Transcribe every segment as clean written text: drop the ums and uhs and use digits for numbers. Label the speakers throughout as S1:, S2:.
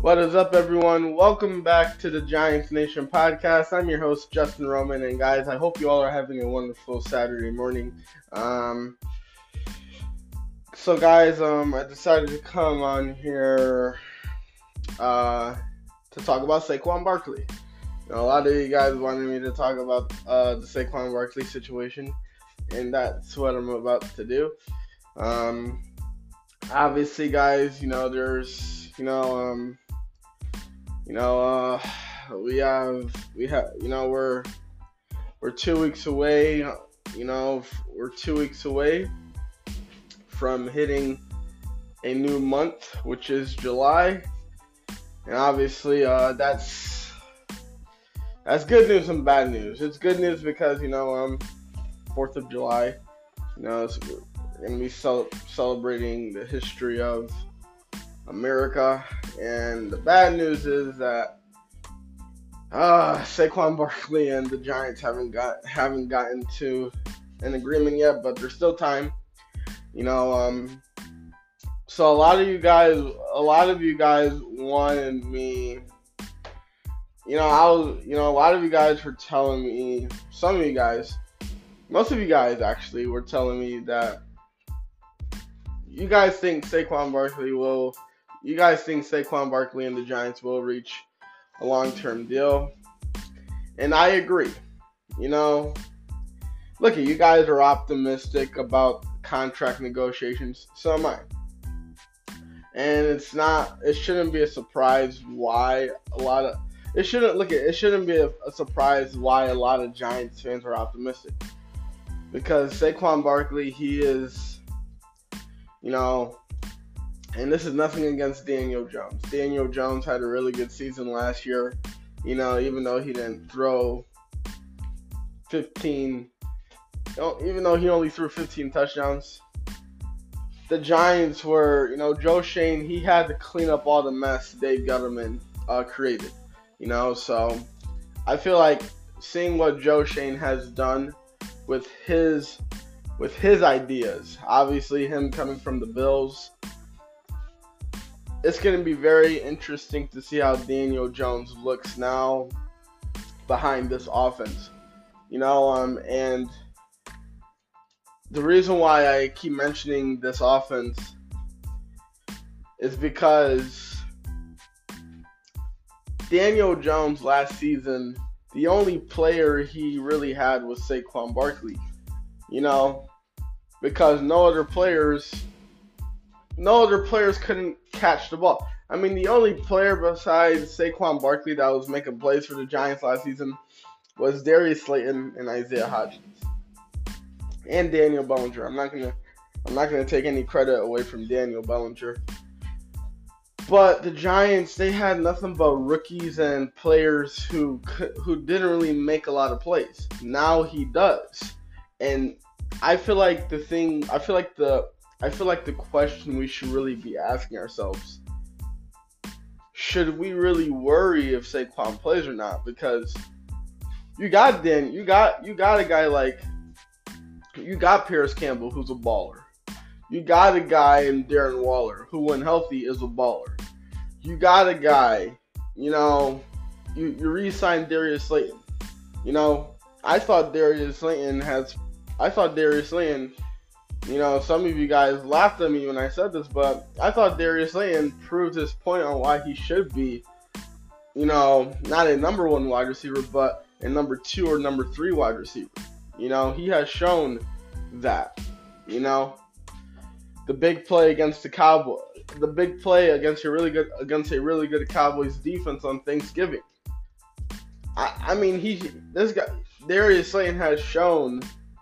S1: What is up, everyone? Welcome back to the Giants Nation podcast. I'm your host, Justin Roman, and guys, I hope you all are having a wonderful Saturday morning. I decided to come on here to talk about Saquon Barkley. A lot of you guys wanted me to talk about the Saquon Barkley situation, and that's what I'm about to do. Obviously, guys, we're 2 weeks away. We're 2 weeks away from hitting a new month, which is July, and obviously that's good news and bad news. It's good news because 4th of July, we're gonna be celebrating the history of America, and the bad news is that Saquon Barkley and the Giants haven't gotten to an agreement yet, but there's still time. So a lot of you guys wanted me. A lot of you guys were telling me. Some of you guys, most of you guys actually, were telling me that you guys think Saquon Barkley and the Giants will reach a long-term deal. And I agree. Look, you guys are optimistic about contract negotiations. So am I. And it shouldn't be a surprise why it shouldn't be a surprise why a lot of Giants fans are optimistic. Because Saquon Barkley, he is, and this is nothing against Daniel Jones. Daniel Jones had a really good season last year, even though he didn't throw 15, even though he only threw 15 touchdowns. The Giants were, Joe Schoen, he had to clean up all the mess Dave Gettleman created, so I feel like seeing what Joe Schoen has done with his ideas, obviously him coming from the Bills, it's going to be very interesting to see how Daniel Jones looks now behind this offense. And the reason why I keep mentioning this offense is because Daniel Jones last season, the only player he really had was Saquon Barkley. Because no other players couldn't catch the ball. I mean, the only player besides Saquon Barkley that was making plays for the Giants last season was Darius Slayton and Isaiah Hodgins and Daniel Bellinger. I'm not gonna take any credit away from Daniel Bellinger. But the Giants, they had nothing but rookies and players who didn't really make a lot of plays. Now he does, and I feel like the question we should really be asking ourselves: should we really worry if Saquon plays or not? Because you got a guy like, you got Paris Campbell, who's a baller. You got a guy in Darren Waller, who when healthy is a baller. You got a guy, you re-signed Darius Slayton. I thought Darius Slayton, some of you guys laughed at me when I said this, but I thought Darius Slayton proved his point on why he should be, not a number one wide receiver, but a number 2 or number 3 wide receiver. He has shown that, the big play against the Cowboys, the big play against a really good Cowboys defense on Thanksgiving. Darius Slayton has shown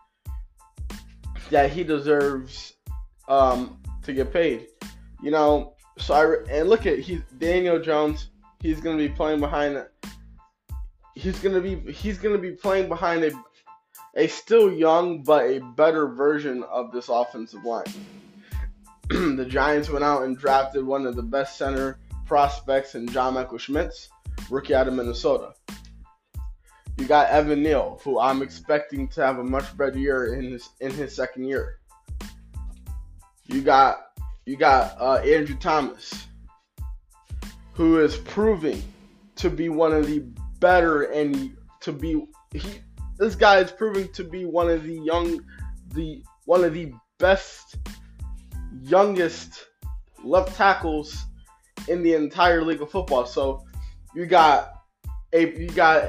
S1: that he deserves to get paid. Look at Daniel Jones. He's gonna be playing behind. He's gonna be playing behind a still young but a better version of this offensive line. The Giants went out and drafted one of the best center prospects in John Michael Schmitz, rookie out of Minnesota. You got Evan Neal, who I'm expecting to have a much better year in his second year. You got Andrew Thomas. who is proving to be one of the better and this guy is proving to be one of the best youngest left tackles in the entire league of football. So you got two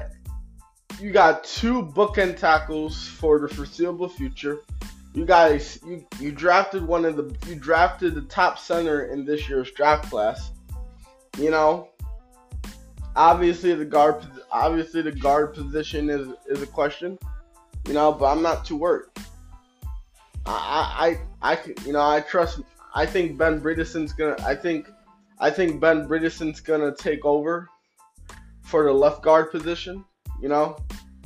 S1: bookend tackles for the foreseeable future. You drafted the top center in this year's draft class. You know, obviously the guard position is a question. You know, but I'm not too worried. I think Ben Bredeson's gonna take over for the left guard position. You know.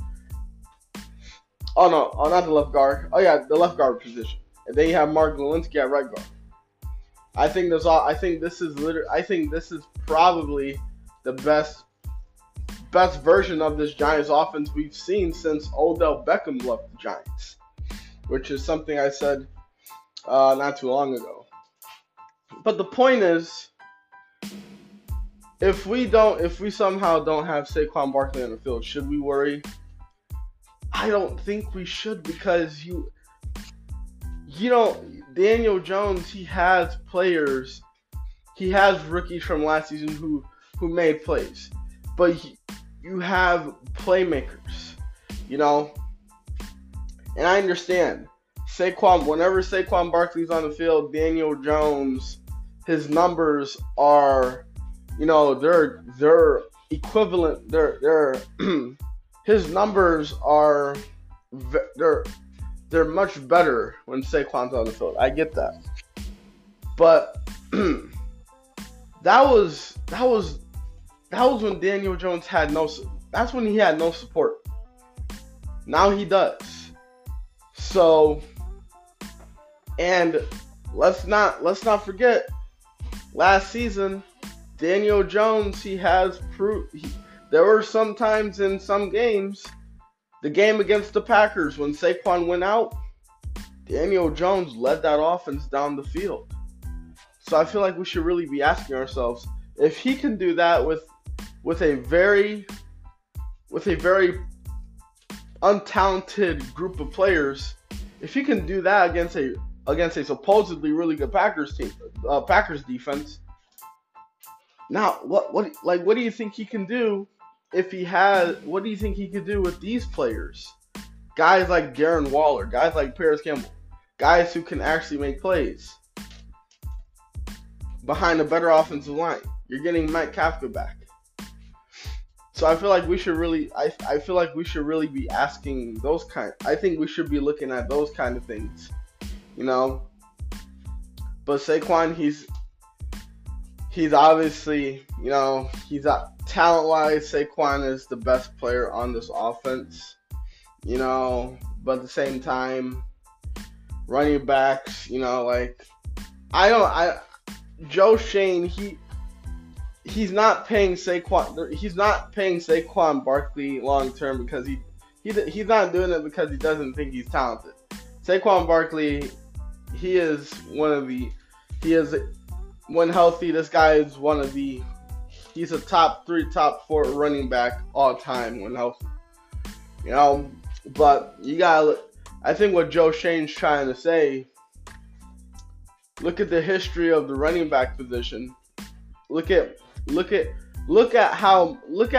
S1: Oh no, not the left guard. Oh yeah, the left guard position. And then you have Mark Lewinsky at right guard. I think this is probably the best version of this Giants offense we've seen since Odell Beckham left the Giants, which is something I said not too long ago. But the point is, if we somehow don't have Saquon Barkley on the field, should we worry? I don't think we should, because Daniel Jones, he has rookies from last season who made plays, but you have playmakers, you know. And I understand whenever Saquon Barkley's on the field, Daniel Jones, his numbers are, you know, they're equivalent. His numbers are they're much better when Saquon's on the field. I get that, but that was when Daniel Jones had that's when he had no support. Now he does. So, and let's not forget, last season Daniel Jones, he has proved. There were some times in some games, the game against the Packers, when Saquon went out, Daniel Jones led that offense down the field. So I feel like we should really be asking ourselves, if he can do that with a very untalented group of players, if he can do that against a supposedly really good Packers defense, now what do you think he can do? What do you think he could do with these players? Guys like Darren Waller, guys like Paris Campbell, guys who can actually make plays behind a better offensive line. You're getting Mike Kafka back. So I feel like we should really be asking those I think we should be looking at those kind of things, you know. But Saquon, he's obviously, you know, talent-wise, Saquon is the best player on this offense, you know. But at the same time, running backs, you know, like Joe Shane, he's not paying Saquon Barkley long term because he's not doing it because he doesn't think he's talented. Saquon Barkley, when healthy, this guy is he's a top 3, top 4 running back all time when healthy. You know, but I think what Joe Shane's trying to say, look at the history of the running back position. Look at how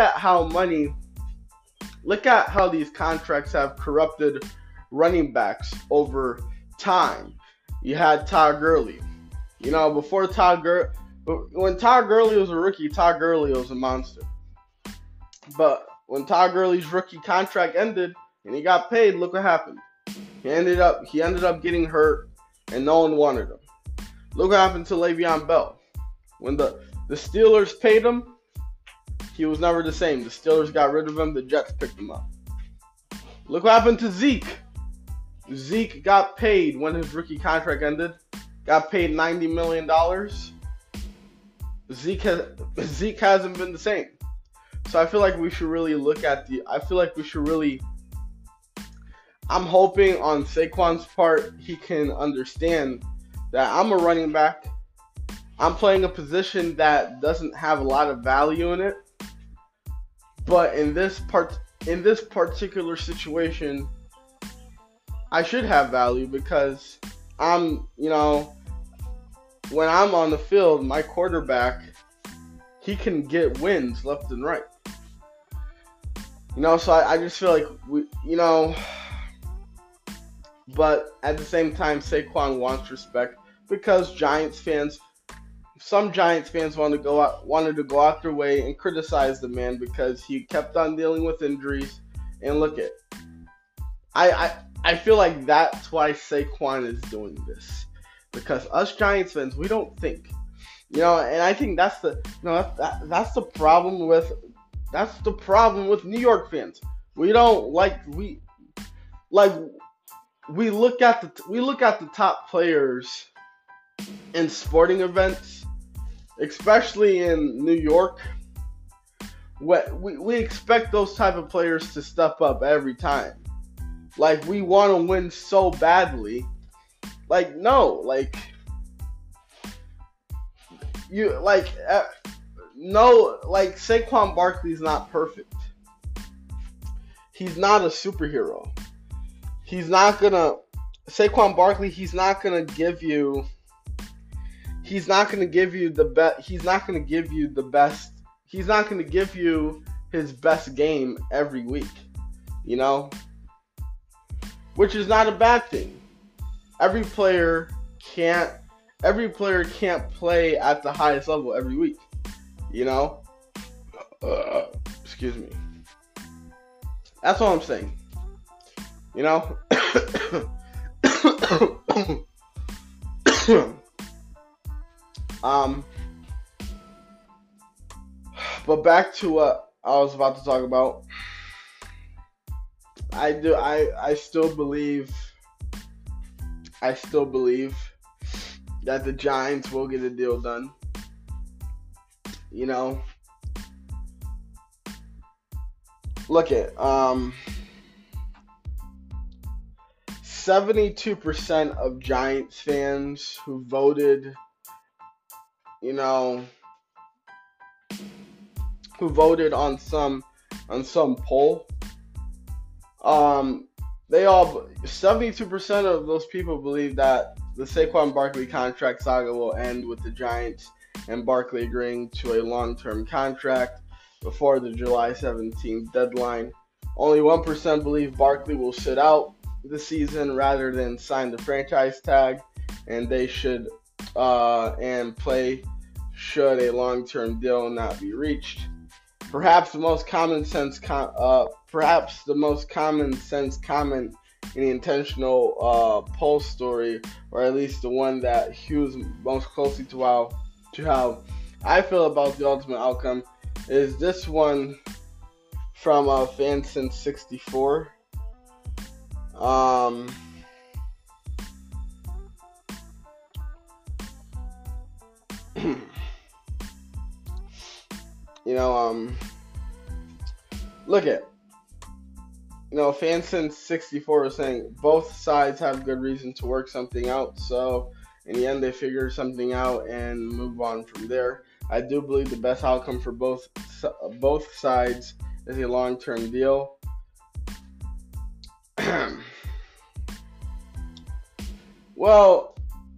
S1: these contracts have corrupted running backs over time. You had Todd Gurley. You know, when Todd Gurley was a rookie, Todd Gurley was a monster. But when Todd Gurley's rookie contract ended and he got paid, look what happened. He ended up getting hurt and no one wanted him. Look what happened to Le'Veon Bell. When the Steelers paid him, he was never the same. The Steelers got rid of him. The Jets picked him up. Look what happened to Zeke. Zeke got paid when his rookie contract ended. Got paid $90 million. Zeke hasn't been the same. So I feel like we should really I'm hoping on Saquon's part he can understand that I'm a running back. I'm playing a position that doesn't have a lot of value in it. But in this particular situation, I should have value because when I'm on the field, my quarterback, he can get wins left and right. So I just feel like but at the same time, Saquon wants respect because some Giants fans wanted to go out their way and criticize the man because he kept on dealing with injuries. And look at, I feel like that's why Saquon is doing this, because us Giants fans, we don't think, and I think that's the problem with New York fans. We don't we look at the top players in sporting events, especially in New York. We expect those type of players to step up every time. Like, we want to win so badly. Like, no, Saquon Barkley's not perfect. He's not a superhero. Saquon Barkley, he's not gonna give you his best game every week, which is not a bad thing. Every player can't play at the highest level every week, excuse me. That's all I'm saying. But back to what I was about to talk about. I still believe that the Giants will get a deal done. 72% of Giants fans who voted, on some poll, 72% of those people believe that the Saquon Barkley contract saga will end with the Giants and Barkley agreeing to a long-term contract before the July 17th deadline. Only 1% believe Barkley will sit out the season rather than sign the franchise tag, and they should play should a long-term deal not be reached. Perhaps the most common sense comment in the intentional poll story, or at least the one that hews most closely to how I feel about the ultimate outcome, is this one from FanSense64. Look at, FanSense64 is saying both sides have good reason to work something out, so in the end they figure something out and move on from there. I do believe the best outcome for both sides is a long-term deal. Well,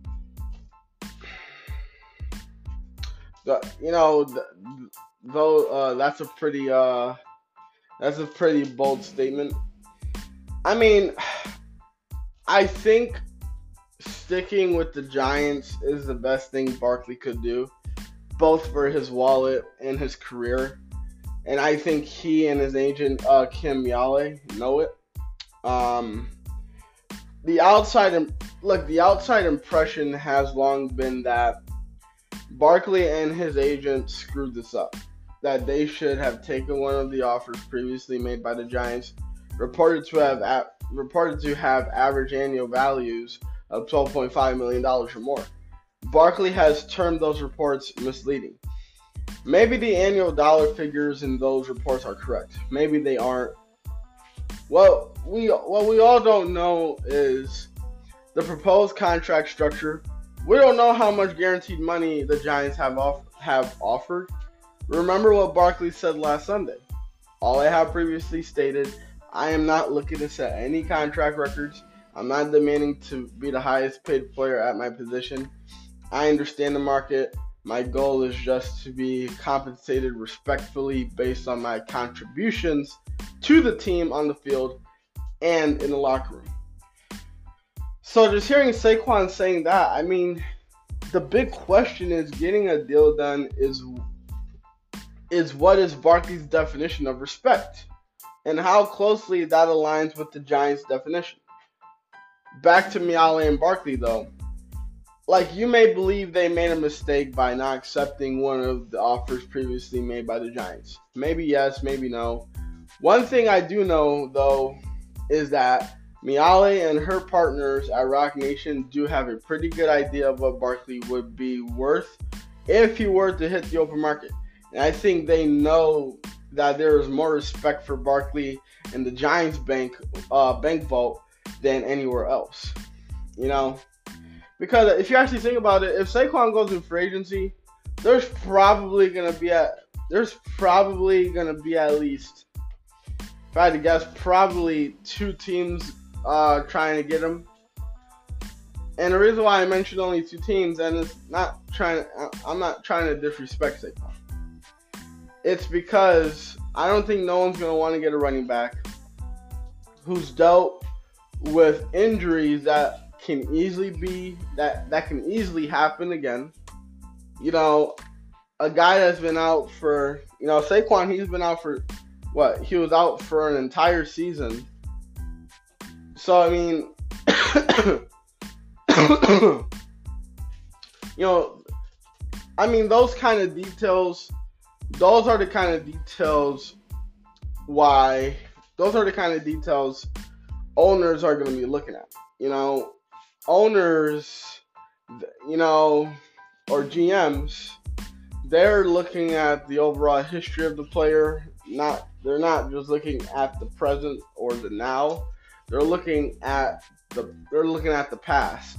S1: that's a pretty bold statement. I mean, I think sticking with the Giants is the best thing Barkley could do, both for his wallet and his career. And I think he and his agent, Kim Yale, know it. The outside impression has long been that Barkley and his agent screwed this up, that they should have taken one of the offers previously made by the Giants, reported to have average annual values of $12.5 million or more. Barkley has termed those reports misleading. Maybe the annual dollar figures in those reports are correct. Maybe they aren't. What we all don't know is the proposed contract structure We don't know how much guaranteed money the Giants have offered. Remember what Barkley said last Sunday. All I have previously stated, I am not looking to set any contract records. I'm not demanding to be the highest paid player at my position. I understand the market. My goal is just to be compensated respectfully based on my contributions to the team on the field and in the locker room. So just hearing Saquon saying that, I mean, the big question is getting a deal done is what is Barkley's definition of respect and how closely that aligns with the Giants' definition. Back to Miale and Barkley, though. Like, you may believe they made a mistake by not accepting one of the offers previously made by the Giants. Maybe yes, maybe no. One thing I do know, though, is that Miale and her partners at Roc Nation do have a pretty good idea of what Barkley would be worth if he were to hit the open market. And I think they know that there is more respect for Barkley in the Giants bank vault than anywhere else. You know? Because if you actually think about it, if Saquon goes in free agency, there's probably gonna be at least, if I had to guess, probably 2 teams trying to get him. And the reason why I mentioned only 2 teams, and I'm not trying to disrespect Saquon. It's because I don't think no one's gonna want to get a running back who's dealt with injuries that can easily happen again. You know, a guy that's been out for, Saquon, he's been out for what? He was out for an entire season. So, I mean, those kind of details, those are the kind of details owners are going to be looking at. Owners, or GMs, they're looking at the overall history of the player. They're not just looking at the present or the now. They're looking at the past.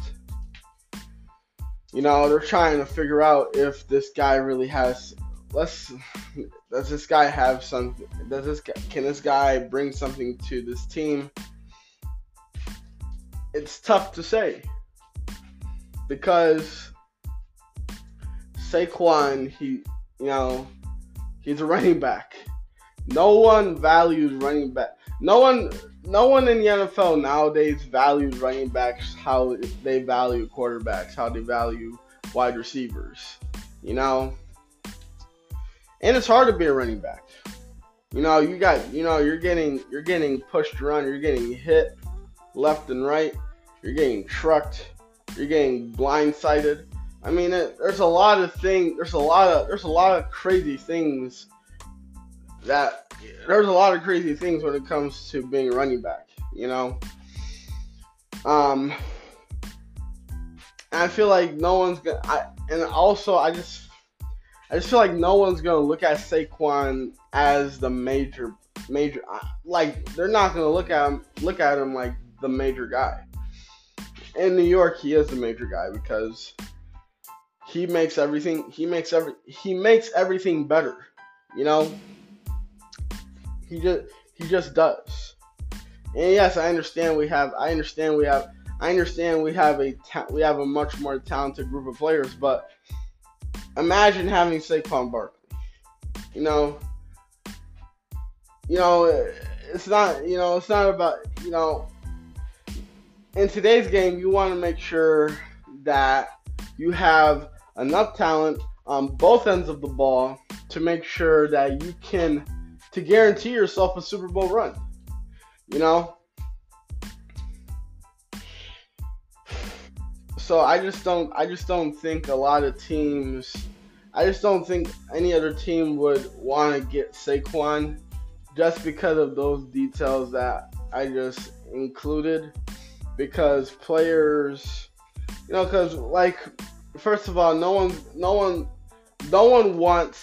S1: They're trying to figure out if this guy really has. Does this guy have something? Can this guy bring something to this team? It's tough to say because Saquon, he's a running back. No one values running back. No one in the NFL nowadays values running backs how they value quarterbacks, how they value wide receivers. And it's hard to be a running back. You're getting pushed around, you're getting hit left and right, you're getting trucked, you're getting blindsided. I mean, there's a lot of crazy things when it comes to being a running back. I feel like no one's gonna. I just feel like no one's gonna look at Saquon as the major. Like, they're not gonna look at him like the major guy. In New York, he is the major guy because he makes everything better. He just does. And yes, I understand we have a much more talented group of players, but imagine having Saquon Barkley. It's not about, in today's game, you want to make sure that you have enough talent on both ends of the ball to make sure that you can, to guarantee yourself a Super Bowl run. So I just don't think a lot of teams, I just don't think any other team would want to get Saquon just because of those details that I just included. Because players, first of all, no one's gonna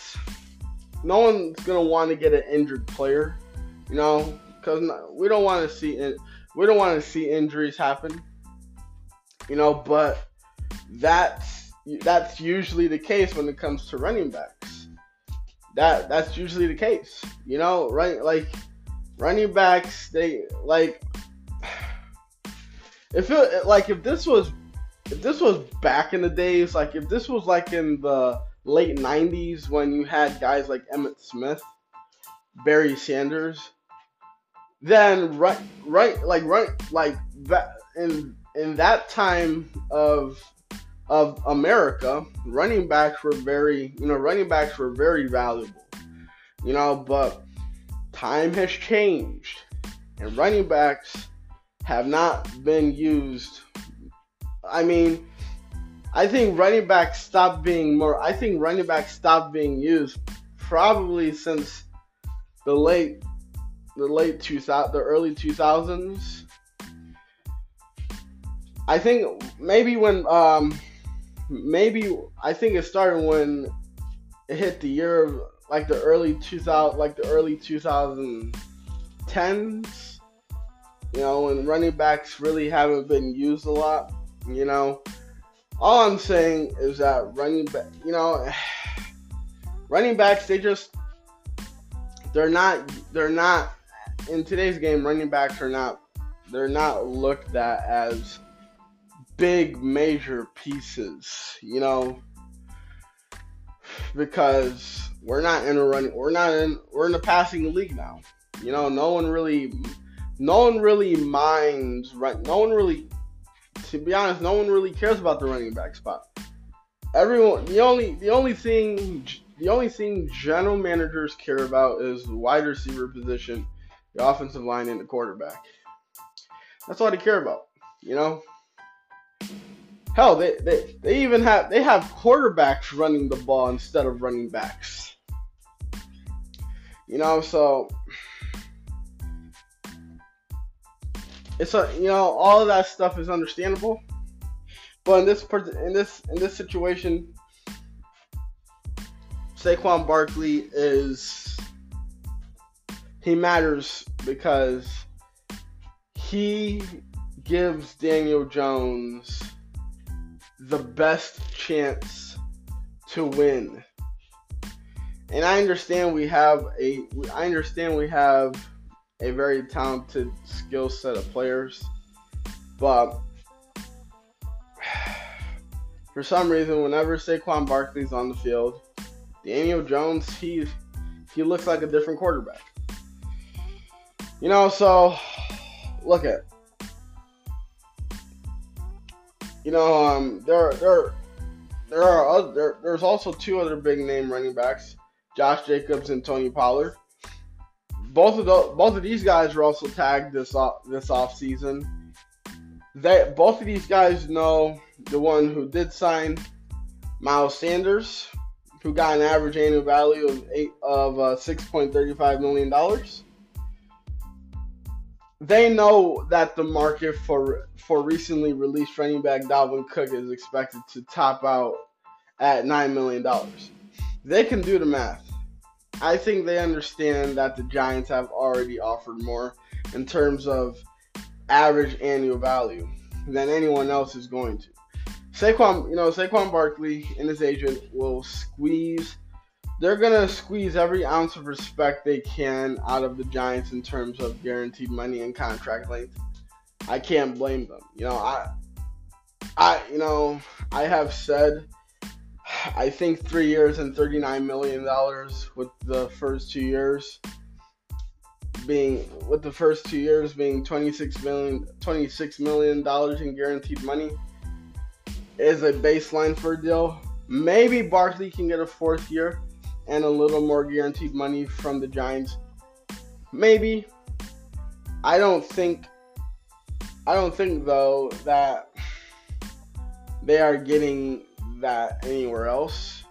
S1: want to get an injured player, because we don't want to see injuries happen, but that's usually the case when it comes to running backs. That's usually the case. Right? Like running backs, they like if this was back in the days, like if this was like in the late '90s when you had guys like Emmitt Smith, Barry Sanders, then that in that time of America, running backs were very valuable. But time has changed, and running backs have not been used. I mean, I think running backs stopped being used probably since the early 2000s. I think I think it started when it hit the year of like the early 2010s. When running backs really haven't been used a lot. All I'm saying is that running backs, they're not in today's game. Running backs they're not looked at as big major pieces, because we're in a passing league now. No one really minds, right? To be honest, no one really cares about the running back spot. The only thing general managers care about is the wide receiver position, the offensive line, and the quarterback. That's all they care about. Hell, they have quarterbacks running the ball instead of running backs. So it's all of that stuff is understandable, but in this situation, Saquon Barkley matters because he gives Daniel Jones the best chance to win. And I understand we have a very talented skill set of players, but for some reason, whenever Saquon Barkley's on the field, Daniel Jones, he looks like a different quarterback. So look at, there's also two other big name running backs, Josh Jacobs and Tony Pollard. Both of these guys were also tagged this off season. Both of these guys know the one who did sign, Miles Sanders, who got an average annual value of $6.35 million. They know that the market for recently released running back Dalvin Cook is expected to top out at $9 million. They can do the math. I think they understand that the Giants have already offered more in terms of average annual value than anyone else is going to. Saquon Barkley and his agent will squeeze. They're gonna squeeze every ounce of respect they can out of the Giants in terms of guaranteed money and contract length. I can't blame them. I have said, I think 3 years and $39 million with the first 2 years being $26 million in guaranteed money is a baseline for a deal. Maybe Barkley can get a fourth year and a little more guaranteed money from the Giants. Maybe. I don't think though that they are getting that anywhere else.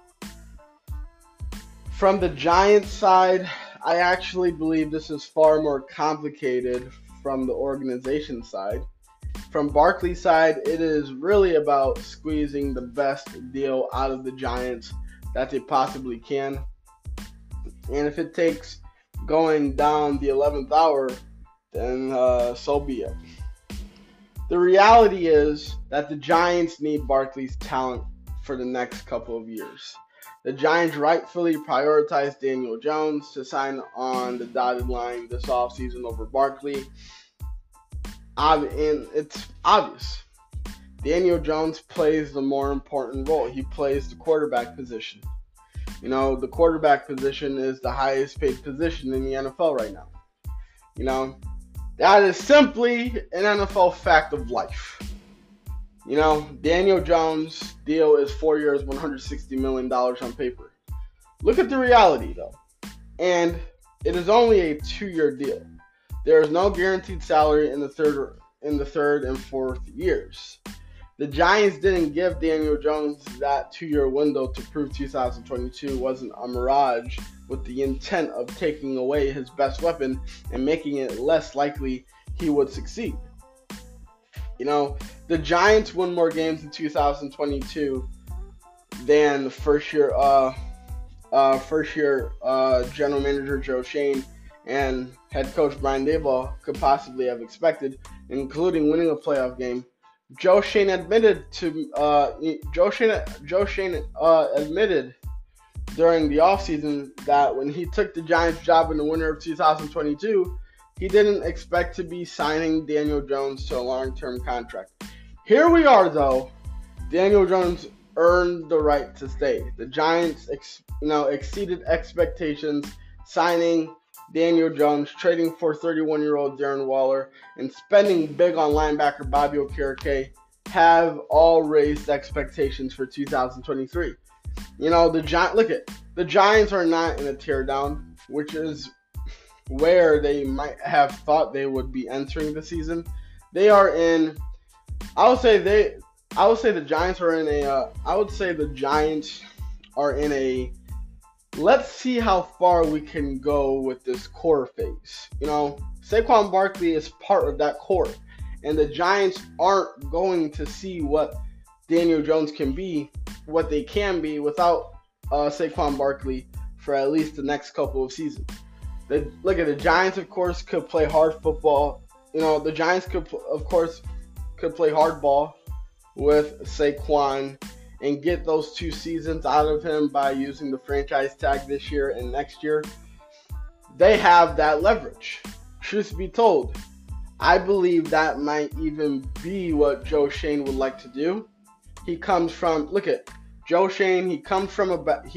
S1: From the Giants side, I actually believe this is far more complicated from the organization side. From Barkley's side, it is really about squeezing the best deal out of the Giants that they possibly can. And if it takes going down the 11th hour, then so be it. The reality is that the Giants need Barkley's talent for the next couple of years. The Giants rightfully prioritized Daniel Jones to sign on the dotted line this offseason over Barkley. And it's obvious. Daniel Jones plays the more important role. He plays the quarterback position. The quarterback position is the highest paid position in the NFL right now. That is simply an NFL fact of life. Daniel Jones' deal is 4 years, $160 million on paper. Look at the reality, though. And it is only a 2-year deal. There is no guaranteed salary in the third and fourth years. The Giants didn't give Daniel Jones that 2-year window to prove 2022 wasn't a mirage with the intent of taking away his best weapon and making it less likely he would succeed. The Giants won more games in 2022 than first-year general manager Joe Schoen and head coach Brian Daboll could possibly have expected, including winning a playoff game. Joe Schoen admitted during the offseason that when he took the Giants job in the winter of 2022, he didn't expect to be signing Daniel Jones to a long-term contract. Here we are, though. Daniel Jones earned the right to stay. The Giants, exceeded expectations, signing Daniel Jones, trading for 31-year-old Darren Waller, and spending big on linebacker Bobby Okereke have all raised expectations for 2023. The Giants are not in a teardown, which is where they might have thought they would be entering the season. They are in. I would say the Giants are in a. Let's see how far we can go with this core phase. Saquon Barkley is part of that core, and the Giants aren't going to see what Daniel Jones can be, what they can be without Saquon Barkley for at least the next couple of seasons. The Giants, of course, could play hard football. The Giants could play hardball with Saquon and get those 2 seasons out of him by using the franchise tag this year and next year. They have that leverage. Truth be told, I believe that might even be what Joe Schoen would like to do. He comes from Joe Schoen. He comes from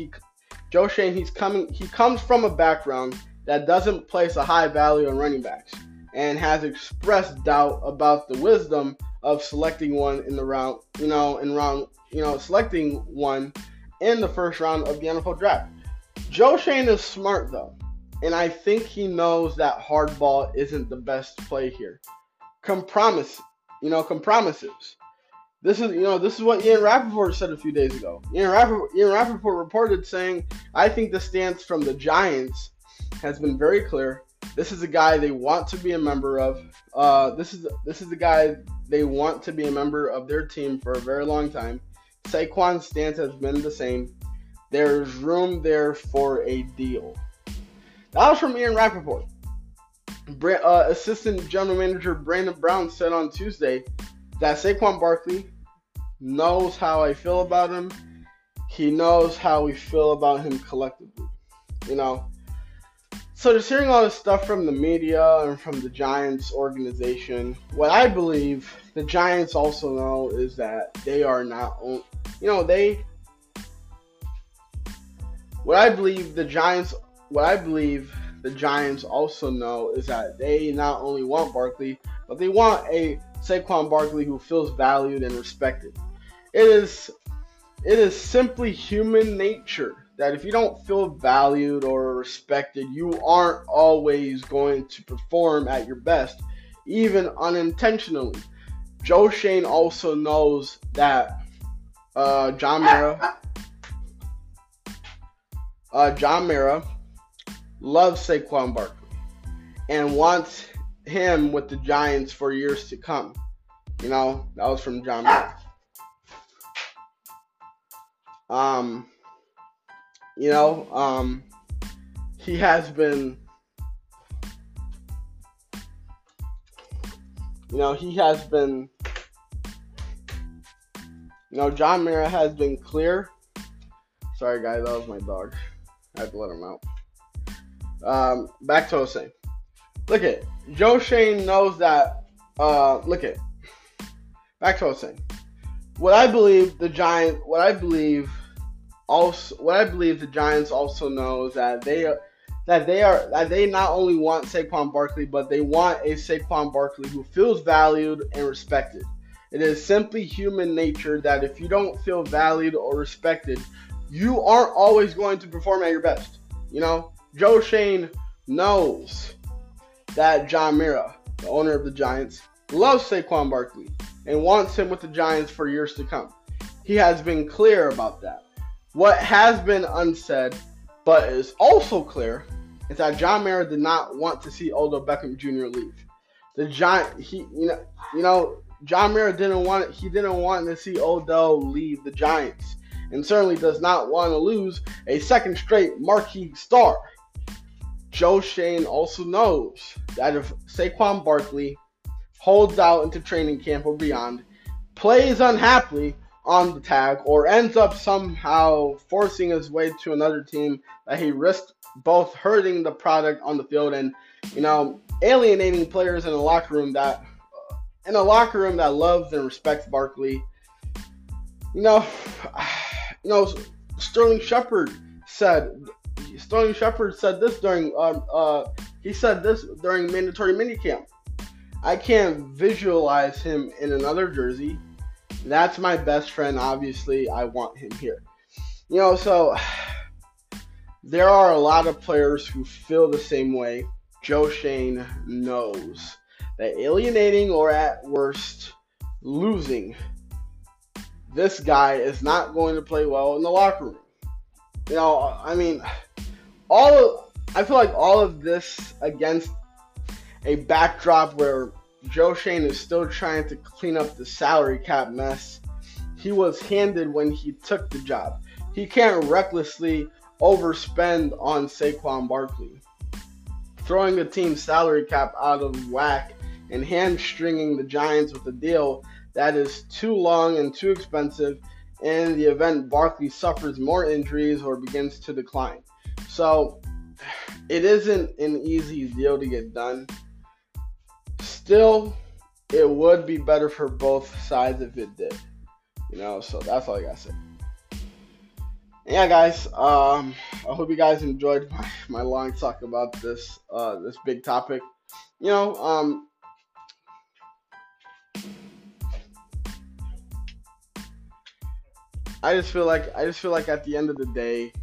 S1: a background that doesn't place a high value on running backs and has expressed doubt about the wisdom of selecting one in the round, selecting one in the first round of the NFL draft. Joe Schoen is smart, though, and I think he knows that hardball isn't the best play here. Compromises. This is what Ian Rapoport said a few days ago. Ian Rapoport reported saying, "I think the stance from the Giants has been very clear. This is a guy they want to be a member of. This is the guy they want to be a member of their team for a very long time. Saquon's stance has been the same. There's room there for a deal." That was from Ian Rapoport. Assistant General Manager Brandon Brown said on Tuesday that Saquon Barkley knows how I feel about him. He knows how we feel about him collectively. So just hearing all this stuff from the media and from the Giants organization, what I believe the Giants also know is that they are not, What I believe the Giants also know is that they not only want Barkley, but they want a Saquon Barkley who feels valued and respected. It is simply human nature that if you don't feel valued or respected, you aren't always going to perform at your best, even unintentionally. Joe Schoen also knows that John Mara loves Saquon Barkley and wants him with the Giants for years to come. That was from John Mara. He has been, John Mara has been clear. Sorry, guys, that was my dog. I had to let him out. Back to what I was saying. Look at Joe Schoen knows that. Look at back to what I was saying. What I believe the Giants also know is that they not only want Saquon Barkley, but they want a Saquon Barkley who feels valued and respected. It is simply human nature that if you don't feel valued or respected, you aren't always going to perform at your best. Joe Schoen knows that John Mara, the owner of the Giants, loves Saquon Barkley and wants him with the Giants for years to come. He has been clear about that. What has been unsaid, but is also clear, is that John Mara did not want to see Odell Beckham Jr. leave. John Mara didn't want to see Odell leave the Giants, and certainly does not want to lose a second straight marquee star. Joe Schoen also knows that if Saquon Barkley holds out into training camp or beyond, plays unhappily on the tag, or ends up somehow forcing his way to another team, that he risks both hurting the product on the field and, alienating players in a locker room that loves and respects Barkley. Sterling Shepard said this during mandatory minicamp. I can't visualize him in another jersey. That's my best friend. Obviously, I want him here. So there are a lot of players who feel the same way. Joe Schoen knows that alienating, or at worst, losing this guy is not going to play well in the locker room. I feel like all of this against a backdrop where Joe Schoen is still trying to clean up the salary cap mess he was handed when he took the job. He can't recklessly overspend on Saquon Barkley, throwing the team's salary cap out of whack and hamstringing the Giants with a deal that is too long and too expensive in the event Barkley suffers more injuries or begins to decline. So it isn't an easy deal to get done. Still, it would be better for both sides if it did. So that's all I gotta say. And yeah, guys, I hope you guys enjoyed my long talk about this big topic. I just feel like at the end of the day,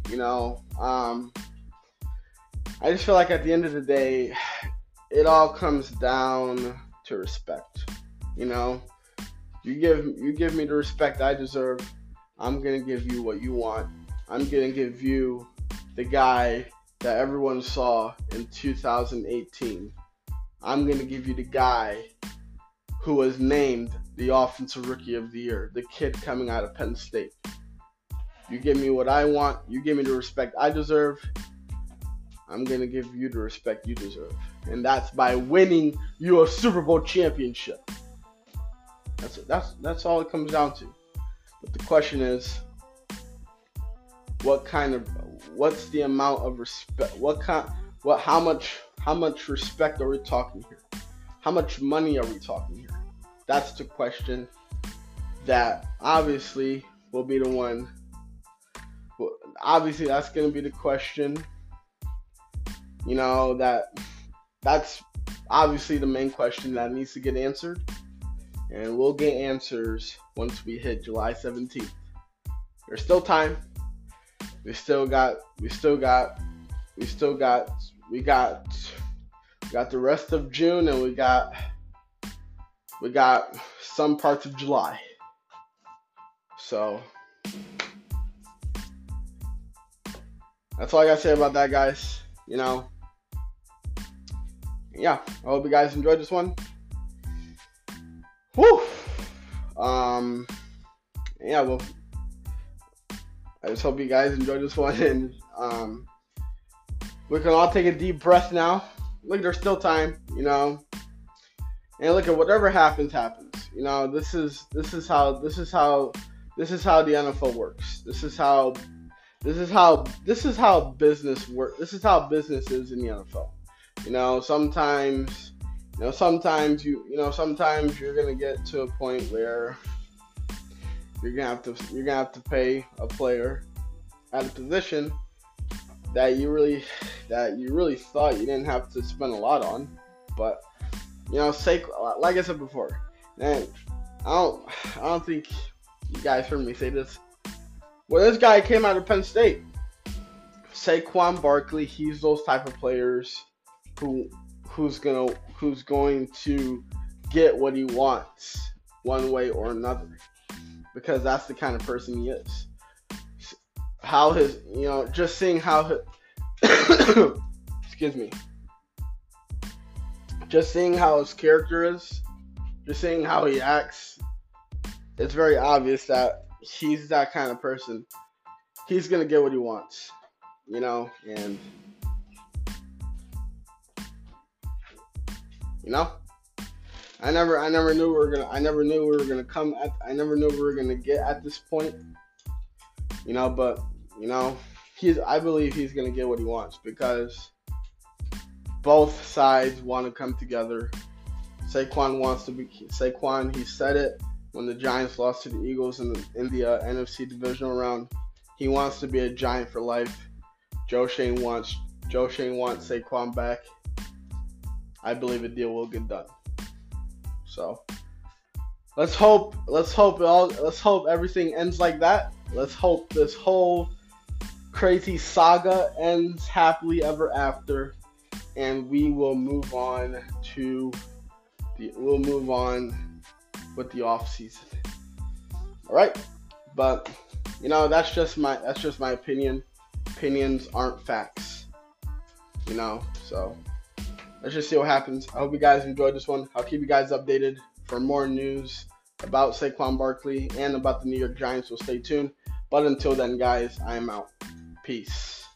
S1: it all comes down to respect. You give me the respect I deserve, I'm gonna give you what you want. I'm gonna give you the guy that everyone saw in 2018. I'm gonna give you the guy who was named the Offensive Rookie of the Year, the kid coming out of Penn State. You give me what I want, you give me the respect I deserve, I'm going to give you the respect you deserve. And that's by winning you a Super Bowl championship. That's all it comes down to. But the question is, what's the amount of respect? How much respect are we talking here? How much money are we talking here? That's the question that obviously will be the one. Obviously, that's going to be the question. That's obviously the main question that needs to get answered. And we'll get answers once we hit July 17th. There's still time. We got the rest of June, and we got some parts of July. So that's all I gotta say about that, guys. Yeah, I hope you guys enjoyed this one. Whew. Yeah, well, I just hope you guys enjoyed this one, and we can all take a deep breath now. Look, there's still time, and look, at whatever happens. This is how this is how the NFL works. This is how business works. This is how business is in the NFL. Sometimes you're gonna get to a point where you're gonna have to pay a player at a position that you really thought you didn't have to spend a lot on. But like I said before, man, I don't think you guys heard me say this. Well, this guy came out of Penn State. Saquon Barkley, he's those type of players who's going to get what he wants one way or another, because that's the kind of person he is. How his, just seeing how his, excuse me, just seeing how his character is, just seeing how he acts, it's very obvious that he's that kind of person. He's gonna get what he wants, and I never knew we were gonna get at this point, but I believe he's gonna get what he wants, because both sides want to come together. Saquon, he said it when the Giants lost to the Eagles in the NFC divisional round. He wants to be a Giant for life. Joe Shane wants Saquon back. I believe a deal will get done. So let's hope everything ends like that. Let's hope this whole crazy saga ends happily ever after, and we will move on with the off season. All right, but that's just my opinion. Opinions aren't facts, so let's just see what happens. I hope you guys enjoyed this one. I'll keep you guys updated for more news about Saquon Barkley and about the New York Giants, so stay tuned. But until then, guys, I am out. Peace.